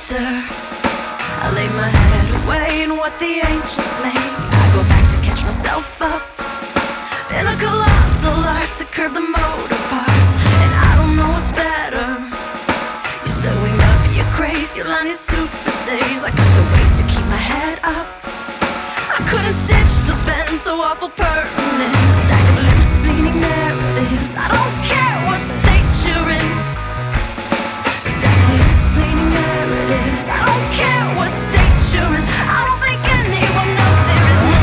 after I lay my head away in what the ancients made. I go back to catch myself up in a colossal art to curb the motor parts. And I don't know what's better. You're sewing up your craze, you'll line your suit for days. I got the ways to keep my head up. I couldn't stitch the bend so awful permanent. A stack of loose leaning narratives. I don't care what state you're in. A stack of loose leaning narratives. I don't care what state you're in. I don't think anyone knows here is no.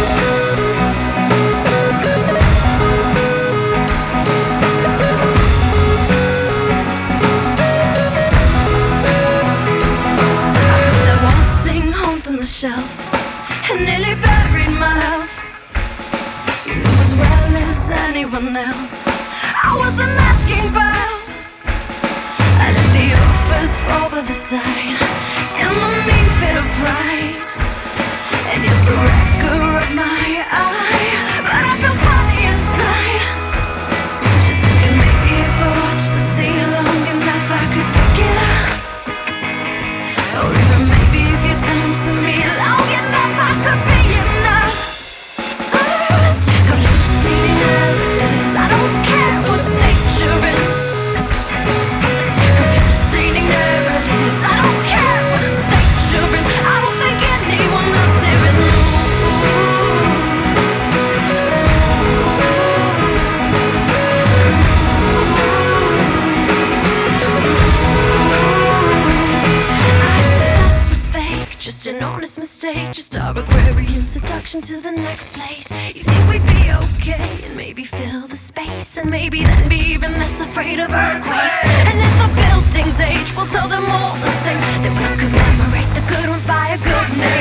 I put that waltzing haunt on the shelf and nearly buried my health. You knew as well as anyone else I wasn't asking for help. I let the offers fall by the side in the mean fit of pride. And you're the wrecker of my eye, but I feel funny inside. Just thinking maybe if I watch the sea long enough I could pick it up. Or even maybe if you turn to me long enough I could be enough. A stack of loose leading narratives. I don't care what state you're in. A stack of loose leading narratives. I don't care what state you're in. I don't think anyone else here is no. I said that was fake, just an honest mistake, just our agrarian seduction to the next place. You think we'd be okay and maybe fill the space, and maybe then be even less afraid of earthquakes. And as the buildings age, we'll tell them all the same. They will commemorate the good ones by a good name.